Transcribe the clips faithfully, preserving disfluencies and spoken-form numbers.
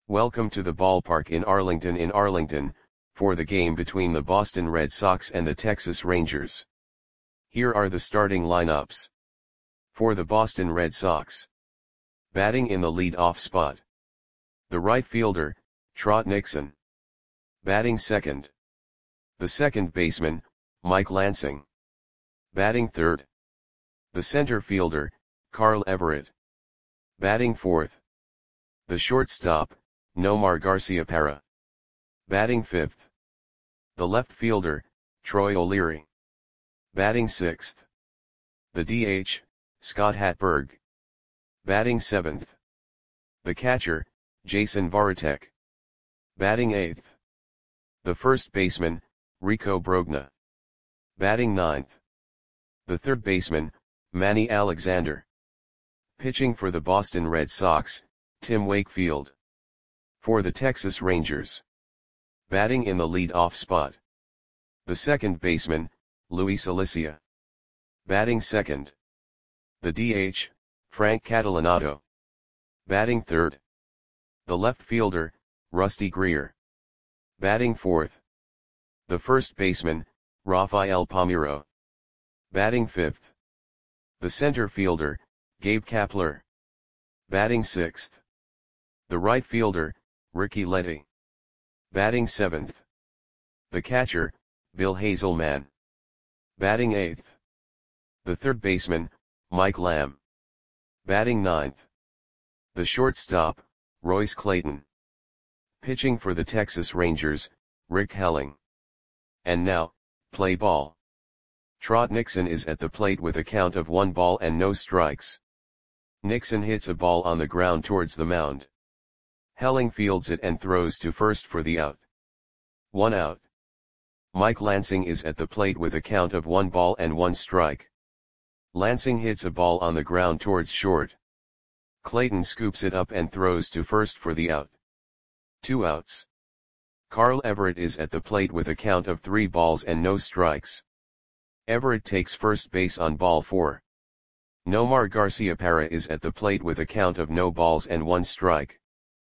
Welcome to the ballpark in Arlington in Arlington, for the game between the Boston Red Sox and the Texas Rangers. Here are the starting lineups. For the Boston Red Sox. Batting in the lead-off spot. The right fielder, Trot Nixon. Batting second. The second baseman, Mike Lansing. Batting third. The center fielder, Carl Everett. Batting fourth. The shortstop, Nomar Garciaparra. Batting fifth. The left fielder, Troy O'Leary. Batting sixth. The D H, Scott Hatteberg. Batting seventh. The catcher, Jason Varitek. Batting eighth. The first baseman, Rico Brogna. Batting ninth. The third baseman, Manny Alexander. Pitching for the Boston Red Sox, Tim Wakefield. For the Texas Rangers. Batting in the lead-off spot. The second baseman, Luis Alicia. Batting second. The D H, Frank Catalanotto. Batting third. The left fielder, Rusty Greer. Batting fourth. The first baseman, Rafael Palmeiro. Batting fifth. The center fielder, Gabe Kapler. Batting sixth. The right fielder, Ricky Letty. Batting seventh. The catcher, Bill Hazelman. Batting eighth. The third baseman, Mike Lamb. Batting ninth. The shortstop, Royce Clayton. Pitching for the Texas Rangers, Rick Helling. And now, play ball. Trot Nixon is at the plate with a count of one ball and no strikes. Nixon hits a ball on the ground towards the mound. Helling fields it and throws to first for the out. One out. Mike Lansing is at the plate with a count of one ball and one strike. Lansing hits a ball on the ground towards short. Clayton scoops it up and throws to first for the out. Two outs. Carl Everett is at the plate with a count of three balls and no strikes. Everett takes first base on ball four. Nomar Garciaparra is at the plate with a count of no balls and one strike.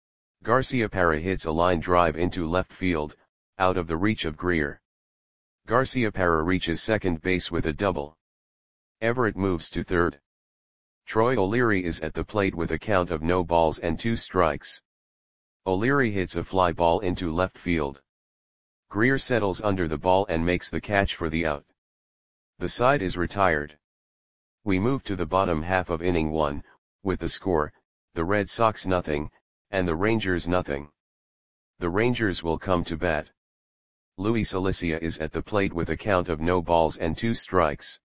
Garciaparra hits a line drive into left field, out of the reach of Greer. Garciaparra reaches second base with a double. Everett moves to third. Troy O'Leary is at the plate with a count of no balls and two strikes. O'Leary hits a fly ball into left field. Greer settles under the ball and makes the catch for the out. The side is retired. We move to the bottom half of inning one, with the score, the Red Sox nothing, and the Rangers nothing. The Rangers will come to bat. Luis Alicia is at the plate with a count of no balls and two strikes.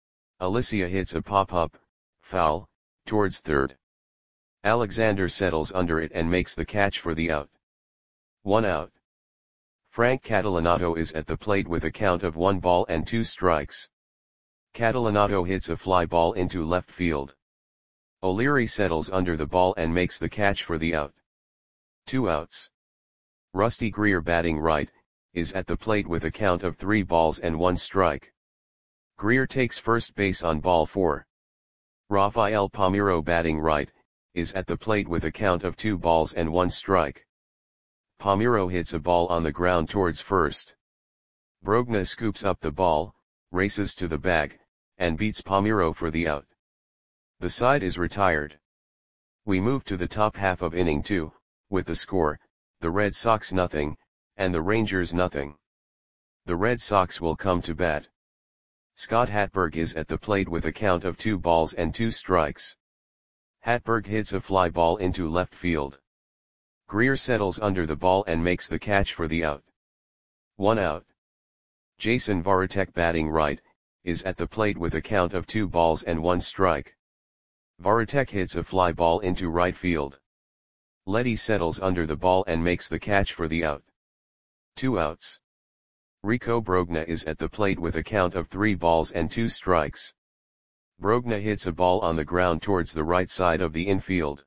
Alicia hits a pop-up, foul, towards third. Alexander settles under it and makes the catch for the out. One out. Frank Catalanotto is at the plate with a count of one ball and two strikes. Catalanotto hits a fly ball into left field. O'Leary settles under the ball and makes the catch for the out. Two outs. Rusty Greer, batting right, is at the plate with a count of three balls and one strike. Greer takes first base on ball four. Rafael Palmeiro, batting right, is at the plate with a count of two balls and one strike. Palmeiro hits a ball on the ground towards first. Brogna scoops up the ball, races to the bag, and beats Palmeiro for the out. The side is retired. We move to the top half of inning two, with the score, the Red Sox nothing, and the Rangers nothing. The Red Sox will come to bat. Scott Hatteberg is at the plate with a count of two balls and two strikes. Hatteberg hits a fly ball into left field. Greer settles under the ball and makes the catch for the out. One out. Jason Varitek, batting right, is at the plate with a count of two balls and one strike. Varitek hits a fly ball into right field. Letty settles under the ball and makes the catch for the out. Two outs. Rico Brogna is at the plate with a count of three balls and two strikes. Brogna hits a ball on the ground towards the right side of the infield.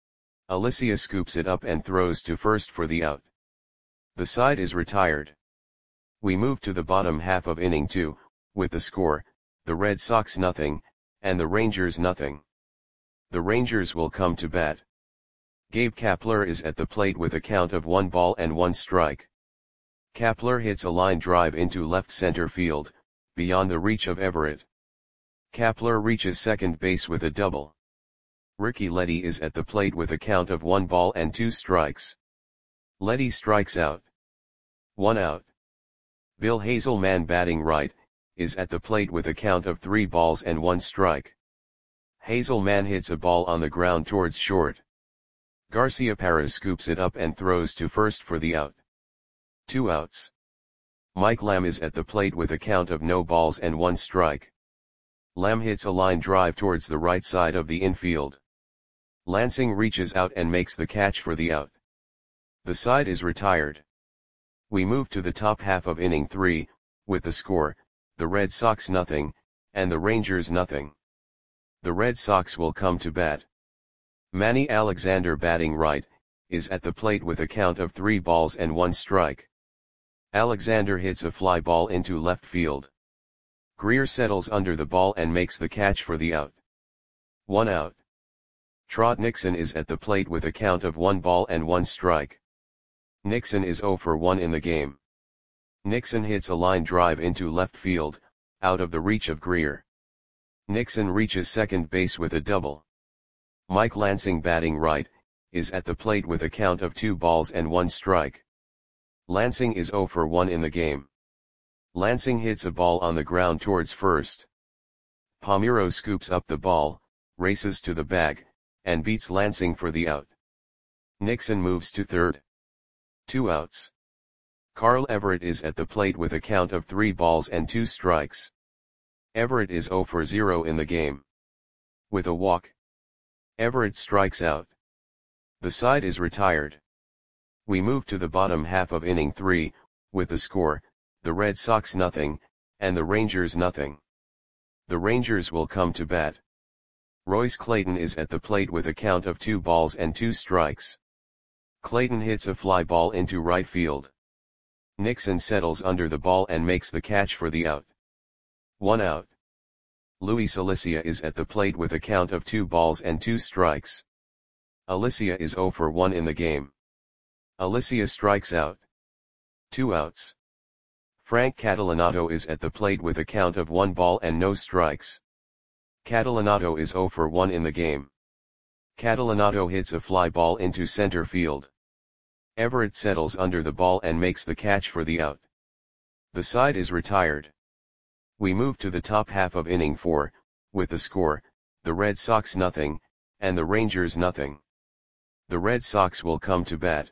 Alicia scoops it up and throws to first for the out. The side is retired. We move to the bottom half of inning two, with the score, the Red Sox nothing, and the Rangers nothing. The Rangers will come to bat. Gabe Kapler is at the plate with a count of one ball and one strike. Kapler hits a line drive into left center field, beyond the reach of Everett. Kapler reaches second base with a double. Ricky Leddy is at the plate with a count of one ball and two strikes. Leddy strikes out. One out. Bill Hazelman, batting right, is at the plate with a count of three balls and one strike. Hazelman hits a ball on the ground towards short. Garciaparra scoops it up and throws to first for the out. Two outs. Mike Lamb is at the plate with a count of no balls and one strike. Lamb hits a line drive towards the right side of the infield. Lansing reaches out and makes the catch for the out. The side is retired. We move to the top half of inning three, with the score, the Red Sox nothing, and the Rangers nothing. The Red Sox will come to bat. Manny Alexander, batting right, is at the plate with a count of three balls and one strike. Alexander hits a fly ball into left field. Greer settles under the ball and makes the catch for the out. One out. Trot Nixon is at the plate with a count of one ball and one strike. Nixon is zero for one in the game. Nixon hits a line drive into left field, out of the reach of Greer. Nixon reaches second base with a double. Mike Lansing, batting right, is at the plate with a count of two balls and one strike. Lansing is zero for one in the game. Lansing hits a ball on the ground towards first. Palmeiro scoops up the ball, races to the bag, and beats Lansing for the out. Nixon moves to third. Two outs. Carl Everett is at the plate with a count of three balls and two strikes. Everett is zero for zero in the game. With a walk, Everett strikes out. The side is retired. We move to the bottom half of inning three, with the score, the Red Sox nothing, and the Rangers nothing. The Rangers will come to bat. Royce Clayton is at the plate with a count of two balls and two strikes. Clayton hits a fly ball into right field. Nixon settles under the ball and makes the catch for the out. One out. Luis Alicia is at the plate with a count of two balls and two strikes. Alicia is zero for one in the game. Alicia strikes out. Two outs. Frank Catalanato is at the plate with a count of one ball and no strikes. Catalanato is zero for one in the game. Catalanato hits a fly ball into center field. Everett settles under the ball and makes the catch for the out. The side is retired. We move to the top half of inning four, with the score, the Red Sox nothing, and the Rangers nothing. The Red Sox will come to bat.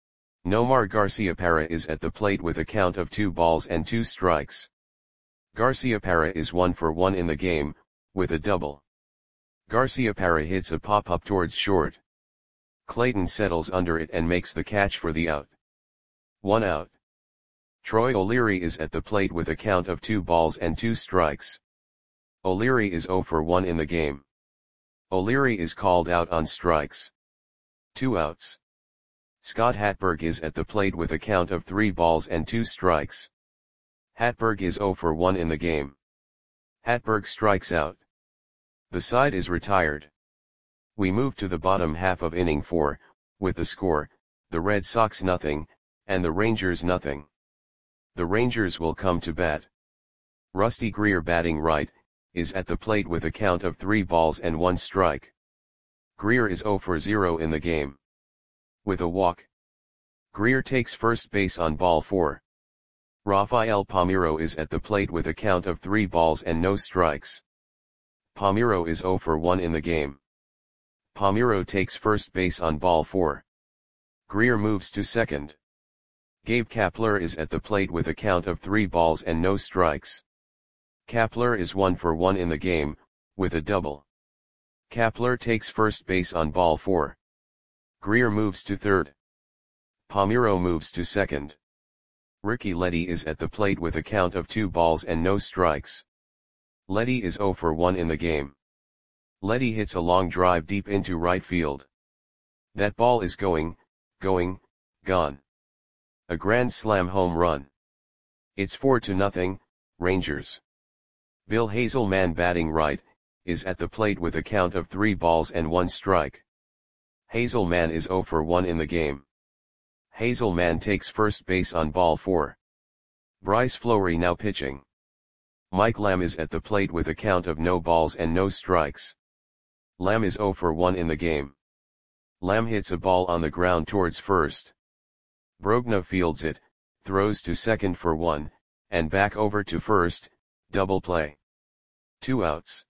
Nomar Garciaparra is at the plate with a count of two balls and two strikes. Garciaparra is one for one in the game, with a double. Garciaparra hits a pop-up towards short. Clayton settles under it and makes the catch for the out. One out. Troy O'Leary is at the plate with a count of two balls and two strikes. O'Leary is zero for one in the game. O'Leary is called out on strikes. Two outs. Scott Hatberg is at the plate with a count of three balls and two strikes. Hatberg is zero for one in the game. Hatberg strikes out. The side is retired. We move to the bottom half of inning four, with the score, the Red Sox nothing, and the Rangers nothing. The Rangers will come to bat. Rusty Greer, batting right, is at the plate with a count of three balls and one strike. Greer is zero for zero in the game. With a walk, Greer takes first base on ball four. Rafael Palmeiro is at the plate with a count of three balls and no strikes. Palmeiro is zero for one in the game. Palmeiro takes first base on ball four. Greer moves to second. Gabe Kapler is at the plate with a count of three balls and no strikes. Kapler is one for one in the game, with a double. Kapler takes first base on ball four. Greer moves to third. Palmeiro moves to second. Ricky Leddy is at the plate with a count of two balls and no strikes. Leddy is zero for one in the game. Leddy hits a long drive deep into right field. That ball is going, going, gone. A grand slam home run. It's four to nothing, Rangers. Bill Hazelman, batting right, is at the plate with a count of three balls and one strike. Hazelman is zero for one in the game. Hazelman takes first base on ball four. Bryce Fleury now pitching. Mike Lamb is at the plate with a count of no balls and no strikes. Lamb is zero for one in the game. Lamb hits a ball on the ground towards first. Brogna fields it, throws to second for one, and back over to first, double play. Two outs.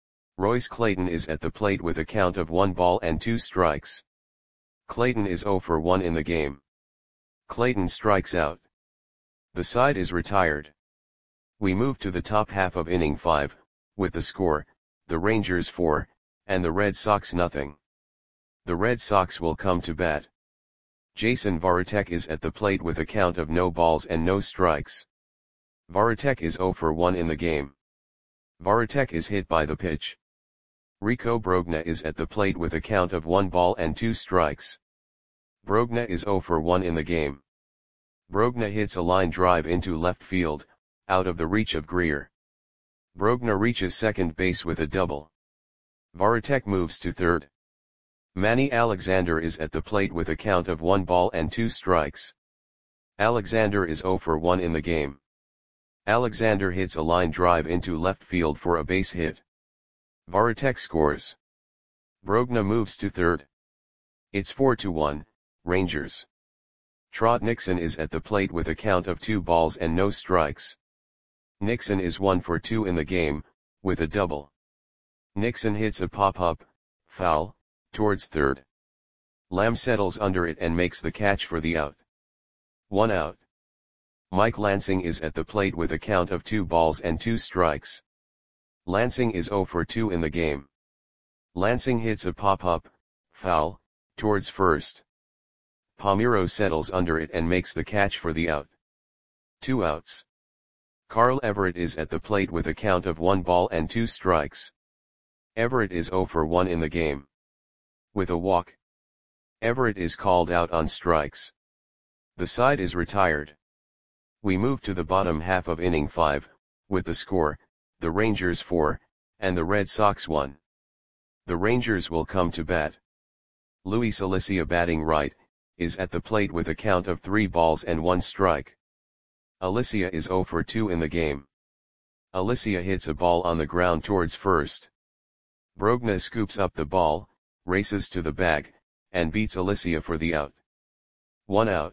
Royce Clayton is at the plate with a count of one ball and two strikes. Clayton is zero for one in the game. Clayton strikes out. The side is retired. We move to the top half of inning five, with the score, the Rangers four, and the Red Sox nothing. The Red Sox will come to bat. Jason Varitek is at the plate with a count of no balls and no strikes. Varitek is zero for one in the game. Varitek is hit by the pitch. Rico Brogna is at the plate with a count of one ball and two strikes. Brogna is zero for one in the game. Brogna hits a line drive into left field, out of the reach of Greer. Brogna reaches second base with a double. Varitek moves to third. Manny Alexander is at the plate with a count of one ball and two strikes. Alexander is zero for one in the game. Alexander hits a line drive into left field for a base hit. Varitek scores. Brogna moves to third. It's four to one, Rangers. Trot Nixon is at the plate with a count of two balls and no strikes. Nixon is one for two in the game, with a double. Nixon hits a pop-up, foul, towards third. Lamb settles under it and makes the catch for the out. One out. Mike Lansing is at the plate with a count of two balls and two strikes. Lansing is zero for two in the game. Lansing hits a pop-up, foul, towards first. Palmeiro settles under it and makes the catch for the out. Two outs. Carl Everett is at the plate with a count of one ball and two strikes. Everett is zero for one in the game. With a walk. Everett is called out on strikes. The side is retired. We move to the bottom half of inning five, with the score, the Rangers four, and the Red Sox one. The Rangers will come to bat. Luis Alicia batting right, is at the plate with a count of three balls and one strike. Alicia is zero for two in the game. Alicia hits a ball on the ground towards first. Brogna scoops up the ball, races to the bag, and beats Alicia for the out. One out.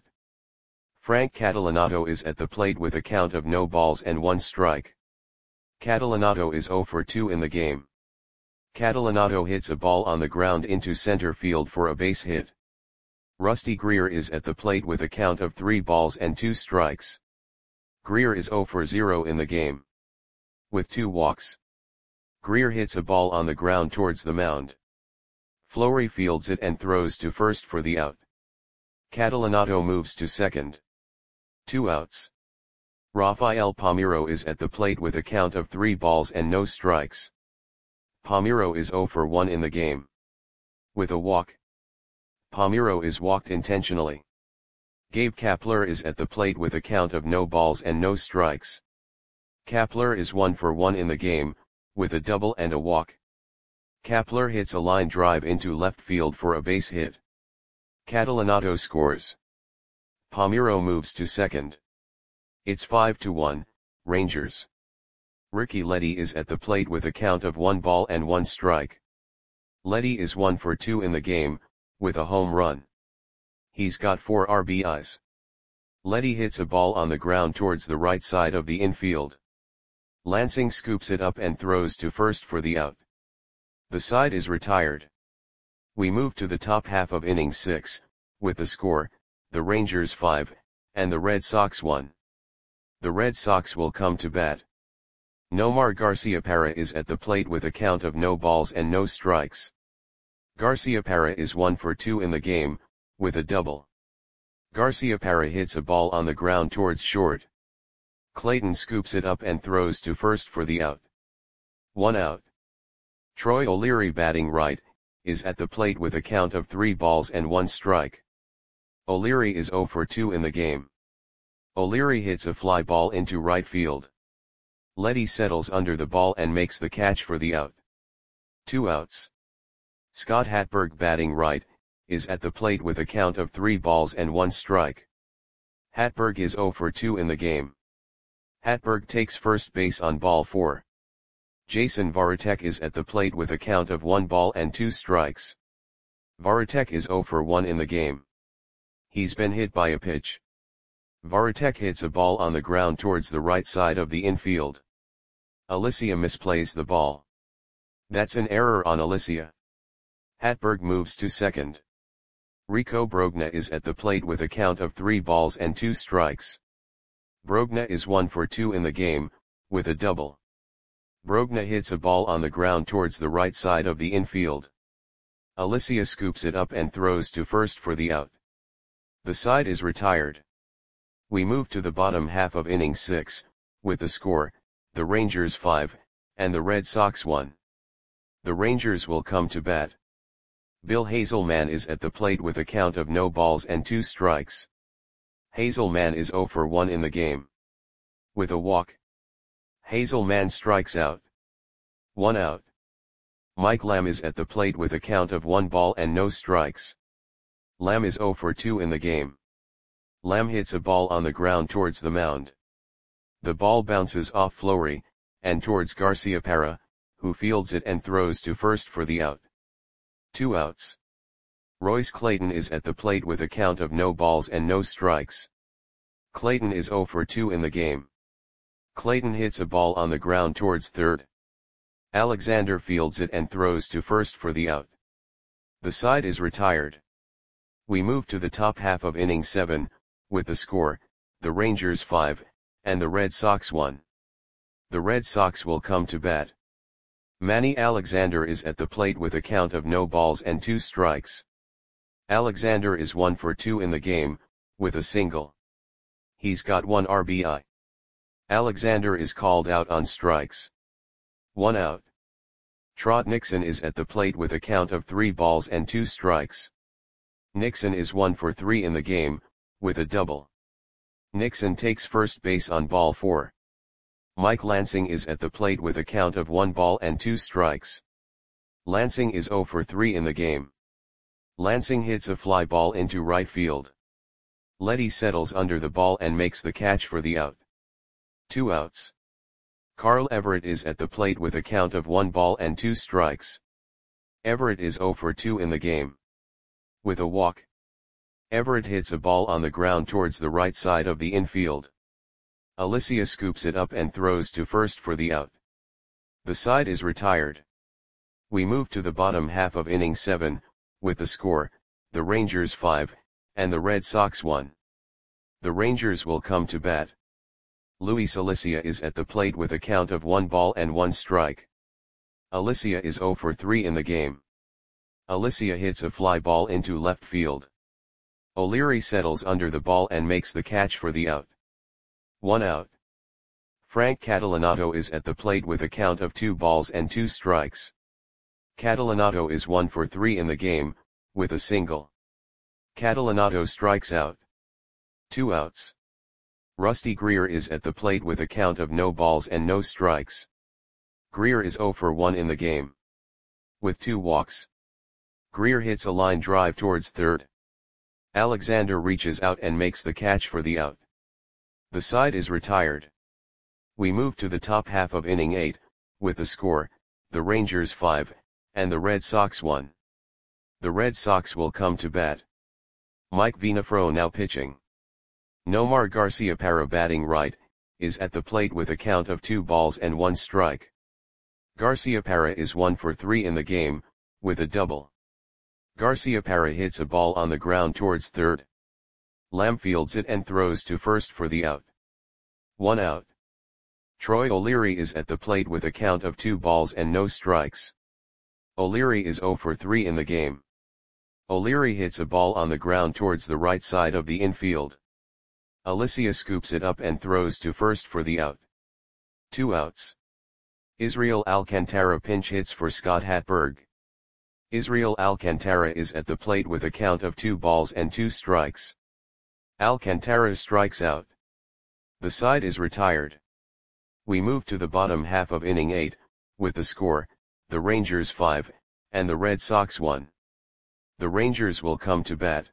Frank Catalanato is at the plate with a count of no balls and one strike. Catalanato is zero for two in the game. Catalanato hits a ball on the ground into center field for a base hit. Rusty Greer is at the plate with a count of three balls and two strikes. Greer is zero for zero in the game. With two walks. Greer hits a ball on the ground towards the mound. Fleury fields it and throws to first for the out. Catalanato moves to second. Two outs. Rafael Palmeiro is at the plate with a count of three balls and no strikes. Palmeiro is zero for one in the game. With a walk. Palmeiro is walked intentionally. Gabe Kapler is at the plate with a count of no balls and no strikes. Kapler is one for one in the game, with a double and a walk. Kapler hits a line drive into left field for a base hit. Catalanato scores. Palmeiro moves to second. It's five to one, Rangers. Ricky Leddy is at the plate with a count of one ball and one strike. Leddy is one for two in the game, with a home run. He's got four R B Is. Leddy hits a ball on the ground towards the right side of the infield. Lansing scoops it up and throws to first for the out. The side is retired. We move to the top half of inning six, with the score, the Rangers five, and the Red Sox one. The Red Sox will come to bat. Nomar Garciaparra is at the plate with a count of no balls and no strikes. Garciaparra is one for two in the game, with a double. Garciaparra hits a ball on the ground towards short. Clayton scoops it up and throws to first for the out. One out. Troy O'Leary batting right, is at the plate with a count of three balls and one strike. O'Leary is zero for two in the game. O'Leary hits a fly ball into right field. Leddy settles under the ball and makes the catch for the out. Two outs. Scott Hatberg batting right, is at the plate with a count of three balls and one strike. Hatberg is zero for two in the game. Hatberg takes first base on ball four. Jason Varitek is at the plate with a count of one ball and two strikes. Varitek is zero for one in the game. He's been hit by a pitch. Varitek hits a ball on the ground towards the right side of the infield. Alicia misplays the ball. That's an error on Alicia. Hatberg moves to second. Rico Brogna is at the plate with a count of three balls and two strikes. Brogna is one for two in the game, with a double. Brogna hits a ball on the ground towards the right side of the infield. Alicia scoops it up and throws to first for the out. The side is retired. We move to the bottom half of inning six, with the score, the Rangers five, and the Red Sox one. The Rangers will come to bat. Bill Hazelman is at the plate with a count of no balls and two strikes. Hazelman is zero for one in the game. With a walk. Hazelman strikes out. One out. Mike Lamb is at the plate with a count of one ball and no strikes. Lamb is zero for two in the game. Lamb hits a ball on the ground towards the mound. The ball bounces off Fleury, and towards Garciaparra, who fields it and throws to first for the out. Two outs. Royce Clayton is at the plate with a count of no balls and no strikes. Clayton is zero for two in the game. Clayton hits a ball on the ground towards third. Alexander fields it and throws to first for the out. The side is retired. We move to the top half of inning seven, with the score, the Rangers five, and the Red Sox one. The Red Sox will come to bat. Manny Alexander is at the plate with a count of no balls and two strikes. Alexander is one for two in the game, with a single. He's got one R B I. Alexander is called out on strikes. One out. Trot Nixon is at the plate with a count of three balls and two strikes. Nixon is one for three in the game, with a double. Nixon takes first base on ball four. Mike Lansing is at the plate with a count of one ball and two strikes. Lansing is zero for three in the game. Lansing hits a fly ball into right field. Letty settles under the ball and makes the catch for the out. Two outs. Carl Everett is at the plate with a count of one ball and two strikes. Everett is zero for two in the game. With a walk. Everett hits a ball on the ground towards the right side of the infield. Alicia scoops it up and throws to first for the out. The side is retired. We move to the bottom half of inning seven, with the score, the Rangers five, and the Red Sox one. The Rangers will come to bat. Luis Alicia is at the plate with a count of one ball and one strike. Alicia is zero for three in the game. Alicia hits a fly ball into left field. O'Leary settles under the ball and makes the catch for the out. One out. Frank Catalanato is at the plate with a count of two balls and two strikes. Catalanato is one for three in the game, with a single. Catalanato strikes out. Two outs. Rusty Greer is at the plate with a count of no balls and no strikes. Greer is zero for one in the game. With two walks. Greer hits a line drive towards third. Alexander reaches out and makes the catch for the out. The side is retired. We move to the top half of inning eight, with the score, the Rangers five, and the Red Sox one. The Red Sox will come to bat. Mike Vinafro now pitching. Nomar Garciaparra batting right, is at the plate with a count of two balls and one strike. Garciaparra is one for three in the game, with a double. Garciaparra hits a ball on the ground towards third. Lamb fields it and throws to first for the out. One out. Troy O'Leary is at the plate with a count of two balls and no strikes. O'Leary is zero for three in the game. O'Leary hits a ball on the ground towards the right side of the infield. Alicia scoops it up and throws to first for the out. Two outs. Israel Alcantara pinch hits for Scott Hatberg. Israel Alcantara is at the plate with a count of two balls and two strikes. Alcantara strikes out. The side is retired. We move to the bottom half of inning eight, with the score, the Rangers five, and the Red Sox one. The Rangers will come to bat.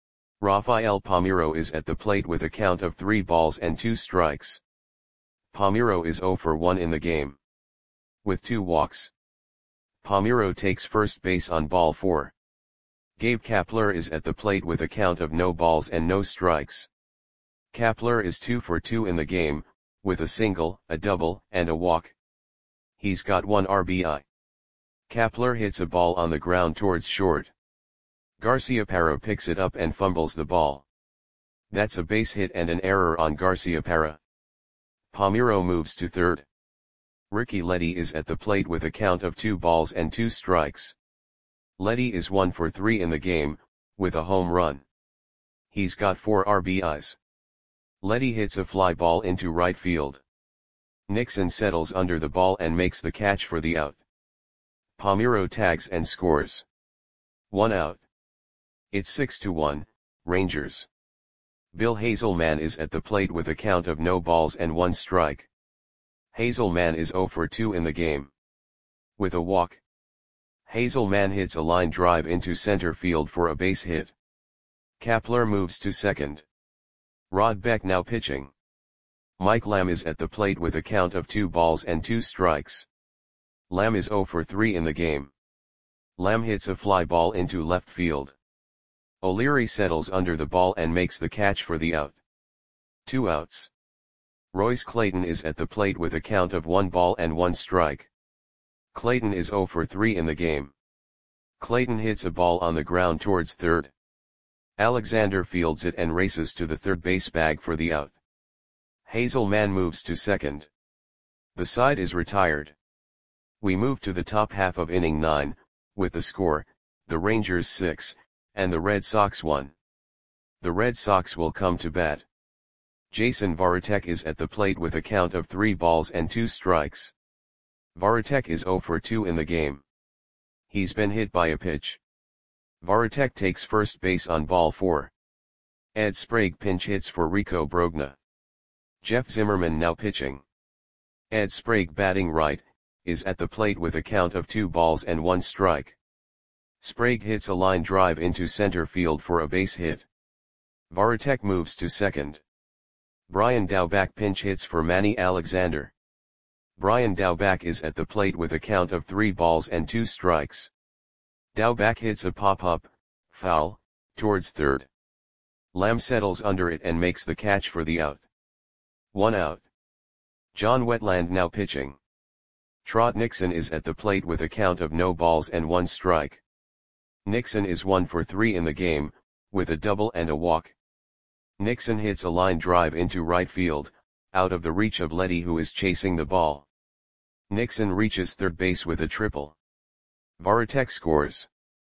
Rafael Palmeiro is at the plate with a count of three balls and two strikes. Palmeiro is zero for one in the game, with two walks. Palmeiro takes first base on ball four. Gabe Kapler is at the plate with a count of no balls and no strikes. Kapler is two for two in the game, with a single, a double, and a walk. He's got one R B I. Kapler hits a ball on the ground towards short. Garciaparra picks it up and fumbles the ball. That's a base hit and an error on Garciaparra. Palmeiro moves to third. Ricky Leddy is at the plate with a count of two balls and two strikes. Leddy is one for three in the game, with a home run. He's got four R B Is. Leddy hits a fly ball into right field. Nixon settles under the ball and makes the catch for the out. Palmeiro tags and scores. One out. It's six to one, Rangers. Bill Hazelman is at the plate with a count of no balls and one strike. Hazelman is zero for two in the game, with a walk. Hazelman hits a line drive into center field for a base hit. Kapler moves to second. Rod Beck now pitching. Mike Lamb is at the plate with a count of two balls and two strikes. Lamb is zero for three in the game. Lamb hits a fly ball into left field. O'Leary settles under the ball and makes the catch for the out. Two outs. Royce Clayton is at the plate with a count of one ball and one strike. Clayton is zero for three in the game. Clayton hits a ball on the ground towards third. Alexander fields it and races to the third base bag for the out. Hazelman moves to second. The side is retired. We move to the top half of inning nine, with the score, the Rangers six, and the Red Sox one. The Red Sox will come to bat. Jason Varitek is at the plate with a count of three balls and two strikes. Varitek is zero for two in the game. He's been hit by a pitch. Varitek takes first base on ball four. Ed Sprague pinch hits for Rico Brogna. Jeff Zimmerman now pitching. Ed Sprague batting right, is at the plate with a count of two balls and one strike. Sprague hits a line drive into center field for a base hit. Varitek moves to second. Brian Daubach pinch hits for Manny Alexander. Brian Daubach is at the plate with a count of three balls and two strikes. Daubach hits a pop-up, foul, towards third. Lamb settles under it and makes the catch for the out. One out. John Wetland now pitching. Trot Nixon is at the plate with a count of no balls and one strike. Nixon is one for three in the game, with a double and a walk. Nixon hits a line drive into right field, out of the reach of Leddy who is chasing the ball. Nixon reaches third base with a triple. Varitek scores.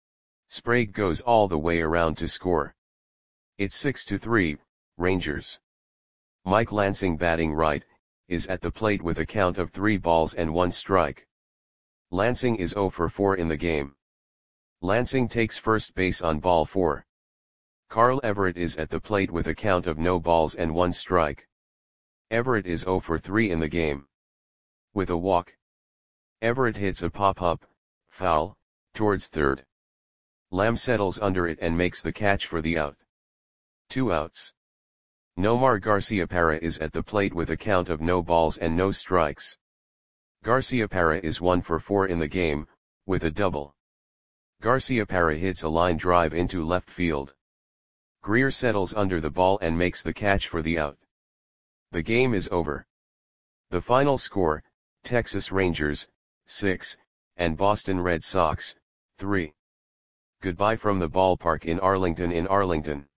Sprague goes all the way around to score. It's six to three, Rangers. Mike Lansing batting right, is at the plate with a count of three balls and one strike. Lansing is zero for four in the game. Lansing takes first base on ball four. Carl Everett is at the plate with a count of no balls and one strike. Everett is zero for three in the game, with a walk. Everett hits a pop-up, foul, towards third. Lamb settles under it and makes the catch for the out. Two outs. Nomar Garciaparra is at the plate with a count of no balls and no strikes. Garciaparra is one for four in the game, with a double. Garciaparra hits a line drive into left field. Greer settles under the ball and makes the catch for the out. The game is over. The final score, Texas Rangers, six, and Boston Red Sox, three. Goodbye from the ballpark in Arlington in Arlington.